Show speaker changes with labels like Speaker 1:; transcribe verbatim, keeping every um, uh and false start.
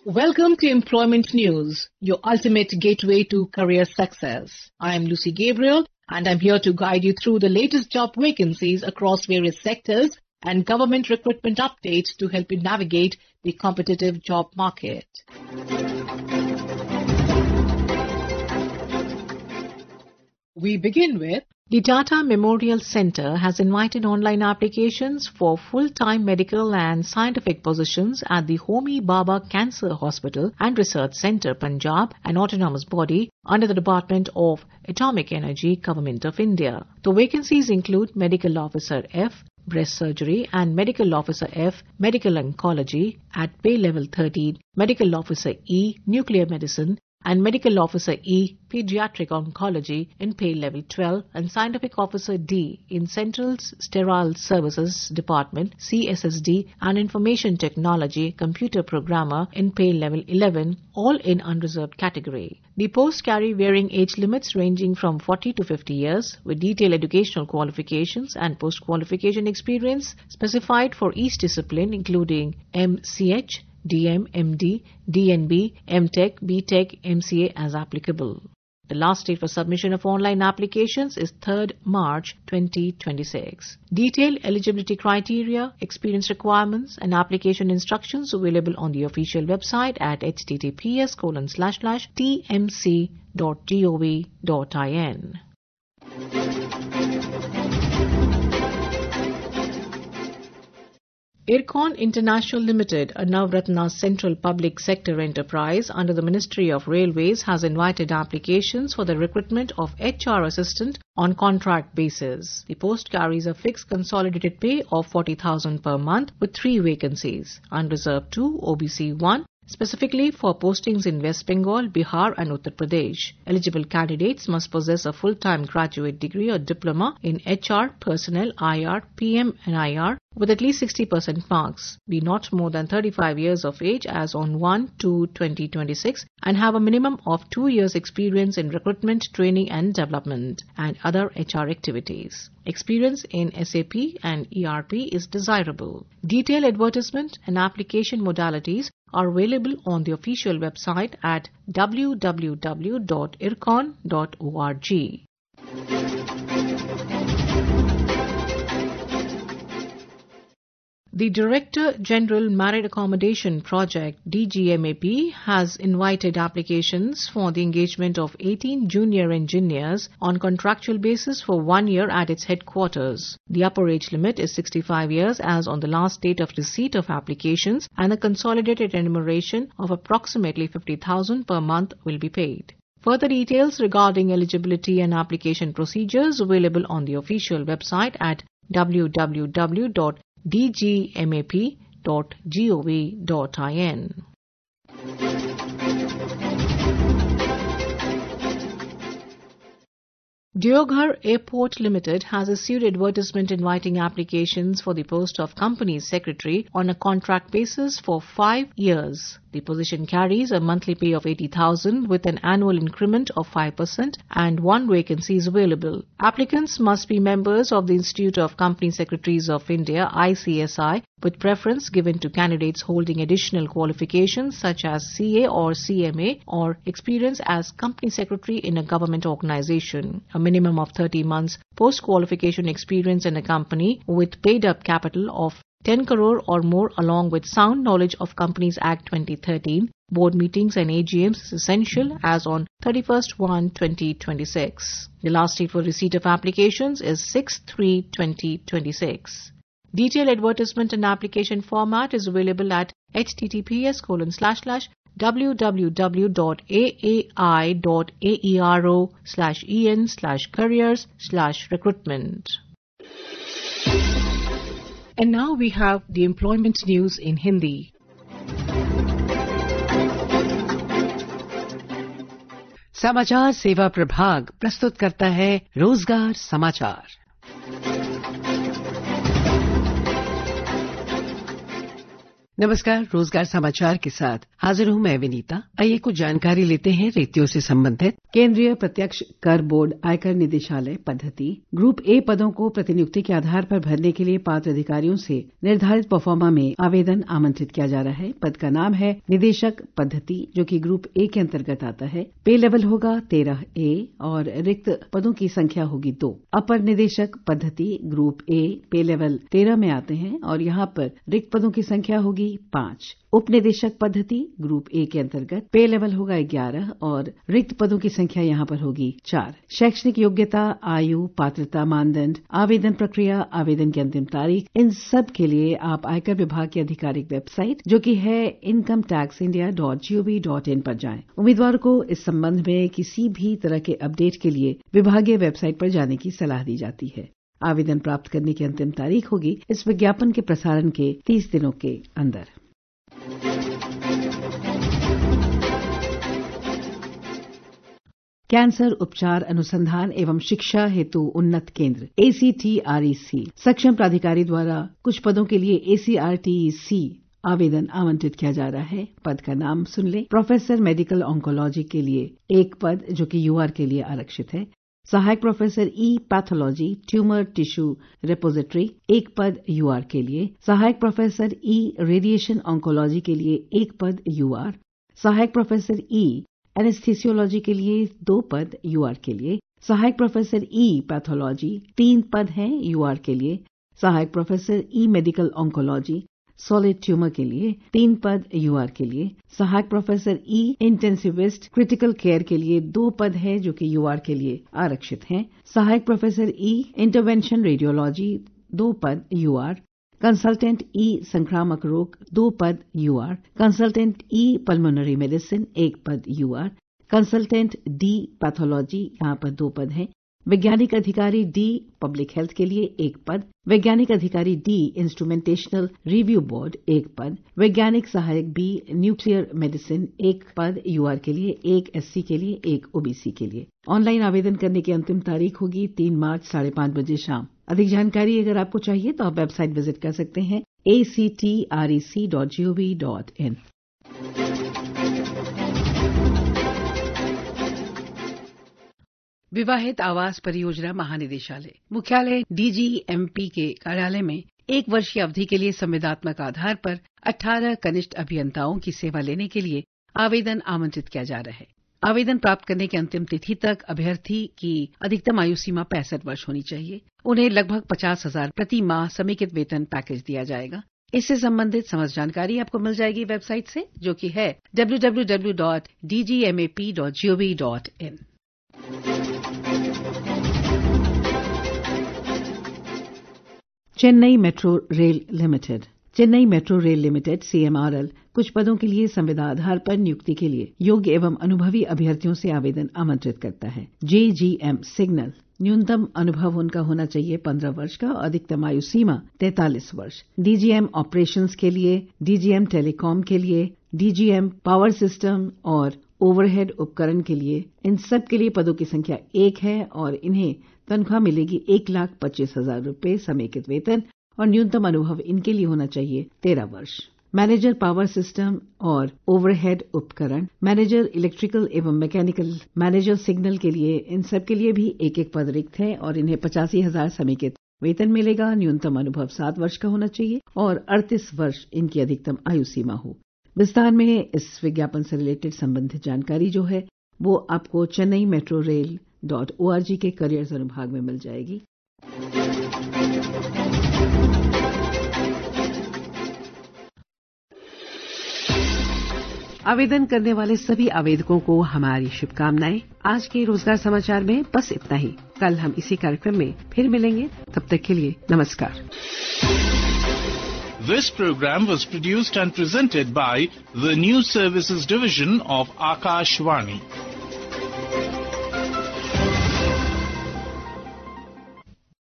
Speaker 1: Welcome to Employment News, your ultimate gateway to career success. I am Lucy Gabriel and I'm here to guide you through the latest job vacancies across various sectors and government recruitment updates to help you navigate the competitive job market. We begin with the Tata Memorial Centre has invited online applications for full-time medical and scientific positions at the Homi Bhabha Cancer Hospital and Research Centre, Punjab, an autonomous body under the Department of Atomic Energy, Government of India. The vacancies include Medical Officer F, Breast Surgery, and Medical Officer F, Medical Oncology at pay level thirteen, Medical Officer E, Nuclear Medicine, and Medical Officer E, Pediatric Oncology in pay level twelve, and Scientific Officer D in Central Sterile Services Department, C S S D, and Information Technology Computer Programmer in pay level eleven, all in unreserved category. The posts carry varying age limits ranging from forty to fifty years, with detailed educational qualifications and post-qualification experience specified for each discipline, including M C H, D M, M D, D N B, M Tech, B Tech, M C A as applicable. The last date for submission of online applications is third March twenty twenty-six. Detailed eligibility criteria, experience requirements and application instructions available on the official website at https colon slash slash tmc dot gov dot in. IRCON International Limited, a Navratna Central Public Sector enterprise under the Ministry of Railways, has invited applications for the recruitment of H R assistant on contract basis. The post carries a fixed consolidated pay of forty thousand per month with three vacancies: unreserved two, O B C one, specifically for postings in West Bengal, Bihar and Uttar Pradesh. Eligible candidates must possess a full-time graduate degree or diploma in H R, Personnel, I R, P M and I R with at least sixty percent marks, be not more than thirty-five years of age as on one two twenty twenty-six, and have a minimum of two years experience in recruitment, training and development and other H R activities. Experience in S A P and E R P is desirable. Detailed advertisement and application modalities are available on the official website at w w w dot ircon dot org. The Director General Married Accommodation Project D G M A P has invited applications for the engagement of eighteen junior engineers on contractual basis for one year at its headquarters. The upper age limit is sixty-five years as on the last date of receipt of applications, and a consolidated remuneration of approximately fifty thousand per month will be paid. Further details regarding eligibility and application procedures available on the official website at w w w dot d g m a p dot gov dot in. Deoghar Airport Limited has issued advertisement inviting applications for the post of Company Secretary on a contract basis for five years. The position carries a monthly pay of eighty thousand with an annual increment of five percent and one vacancy is available. Applicants must be members of the Institute of Company Secretaries of India I C S I, with preference given to candidates holding additional qualifications such as C A or C M A or experience as Company Secretary in a government organization. A minimum of thirty months post-qualification experience in a company with paid-up capital of ten crore or more, along with sound knowledge of Companies Act twenty thirteen, board meetings and A G Ms is essential as on thirty-first January twenty twenty-six. The last date for receipt of applications is sixth March twenty twenty-six. Detailed advertisement and application format is available at https colon slash slash www dot aai dot aero slash en slash careers slash recruitment. And now we have the employment news in Hindi.
Speaker 2: समाचार सेवा प्रभाग प्रस्तुत करता है रोजगार समाचार। नमस्कार। रोजगार समाचार के साथ हाजिर हूं मैं विनीता। आइए कुछ जानकारी लेते हैं रिक्तियों से संबंधित। केंद्रीय प्रत्यक्ष कर बोर्ड आयकर निदेशालय पद्धति ग्रुप ए पदों को प्रतिनियुक्ति के आधार पर भरने के लिए पात्र अधिकारियों से निर्धारित परफॉर्मा में आवेदन आमंत्रित किया जा रहा है। पद का नाम है निदेशक पद्धति, जो कि ग्रुप ए के अंतर्गत आता है। पे लेवल होगा तेरह ए और रिक्त पदों की संख्या होगी दो। अपर निदेशक पद्धति ग्रुप ए पे लेवल तेरह में आते हैं और यहाँ पर रिक्त पदों की संख्या होगी पांच। उप निदेशक पद्धति ग्रुप ए के अंतर्गत पे लेवल होगा ग्यारह और रिक्त पदों की संख्या यहाँ पर होगी चार। शैक्षणिक योग्यता, आयु, पात्रता मानदंड, आवेदन प्रक्रिया, आवेदन की अंतिम तारीख, इन सब के लिए आप आयकर विभाग की आधिकारिक वेबसाइट जो कि है income tax India dot G O V dot in पर जाएं। उम्मीदवारों को इस संबंध में किसी भी तरह के अपडेट के लिए विभागीय वेबसाइट पर जाने की सलाह दी जाती है। आवेदन प्राप्त करने की अंतिम तारीख होगी इस विज्ञापन के प्रसारण के तीस दिनों के अंदर। कैंसर उपचार अनुसंधान एवं शिक्षा हेतु उन्नत केंद्र ए सी टी आर ई सी सक्षम प्राधिकारी द्वारा कुछ पदों के लिए ए सी आर टी ई सी आवेदन आमंत्रित किया जा रहा है। पद का नाम सुन ले। प्रोफेसर मेडिकल ऑन्कोलॉजी के लिए एक पद, जो कि यूआर के लिए आरक्षित है। सहायक professor E pathology tumour tissue repository एक पद यूआर के लिए। सहायक प्रोफेसर ई रेडिएशन ऑन्कोलॉजी के लिए एक पद यूआर। सहायक प्रोफेसर ई एनेस्थीसियोलॉजी के लिए दो पद यूआर के लिए। सहायक प्रोफेसर ई पैथोलॉजी तीन पद हैं यूआर के लिए। सहायक professor E medical oncology solid tumour के लिए तीन पद यूआर के लिए। सहायक professor E intensivist critical care के लिए दो पद है, जो कि यूआर के लिए आरक्षित हैं। सहायक प्रोफेसर ई इंटरवेंशन रेडियोलॉजी दो पद यूआर। कंसल्टेंट ई संक्रामक रोग दो पद UR. Consultant E pulmonary medicine एक पद यूआर। कंसल्टेंट डी पैथोलॉजी यहाँ पर दो पद हैं। वैज्ञानिक अधिकारी डी पब्लिक हेल्थ के लिए एक पद। वैज्ञानिक अधिकारी डी इंस्ट्रूमेंटेशनल रिव्यू बोर्ड एक पद। वैज्ञानिक सहायक बी न्यूक्लियर मेडिसिन एक पद यूआर के लिए, एक एससी के लिए, एक ओबीसी के लिए। ऑनलाइन आवेदन करने की अंतिम तारीख होगी तीन मार्च साढ़े पांच बजे शाम। अधिक जानकारी अगर आपको चाहिए तो आप वेबसाइट विजिट कर सकते हैं A C T R E C dot G O V dot in. विवाहित आवास परियोजना महानिदेशालय मुख्यालय डीजीएमपी के कार्यालय में एक वर्ष की अवधि के लिए संविदात्मक आधार पर अठारह कनिष्ठ अभियंताओं की सेवा लेने के लिए आवेदन आमंत्रित किया जा रहा है। आवेदन प्राप्त करने की अंतिम तिथि तक अभ्यर्थी की अधिकतम आयु सीमा पैंसठ वर्ष होनी चाहिए। उन्हें लगभग पचास हजार प्रति माह समेकित वेतन पैकेज दिया जाएगा। इससे संबंधित समस्त जानकारी आपको मिल जाएगी वेबसाइट से, जो कि है W W W dot D G M A P dot G O V dot in. Chennai metro rail limited Chennai metro rail limited C M R L कुछ पदों के लिए संविदा आधार पर नियुक्ति के लिए योग्य एवं अनुभवी अभ्यर्थियों से आवेदन आमंत्रित करता है। जे जी एम सिग्नल न्यूनतम अनुभव उनका होना चाहिए पंद्रह वर्ष का और अधिकतम आयु सीमा तैंतालीस वर्ष। डीजीएम ऑपरेशंस के लिए, डीजीएम टेलीकॉम के लिए, डीजीएम पावर सिस्टम और ओवरहेड उपकरण के लिए, इन सब के लिए पदों की संख्या एक है और इन्हें तनख्वाह मिलेगी एक लाख पच्चीस हजार रूपये समेकित वेतन और न्यूनतम अनुभव इनके लिए होना चाहिए तेरह वर्ष। मैनेजर पावर सिस्टम और ओवरहेड उपकरण, मैनेजर इलेक्ट्रिकल एवं मैकेनिकल, मैनेजर सिग्नल के लिए, इन सब के लिए भी एक एक पद रिक्त है और इन्हें पचासी हजार समेकित वेतन मिलेगा। न्यूनतम अनुभव सात वर्ष का होना चाहिए और अड़तीस वर्ष इनकी अधिकतम आयु सीमा हो। विस्तार में इस विज्ञापन से रिलेटेड संबंधित जानकारी जो है वो आपको Chennai metro rail dot O R G के करियर्स अनुभाग में मिल जाएगी। आवेदन करने वाले सभी आवेदकों को हमारी शुभकामनाएं। आज के रोजगार समाचार में बस इतना ही। कल हम इसी कार्यक्रम में फिर मिलेंगे। तब तक के लिए नमस्कार।
Speaker 3: This program was produced and presented by the News Services Division of Akashvani.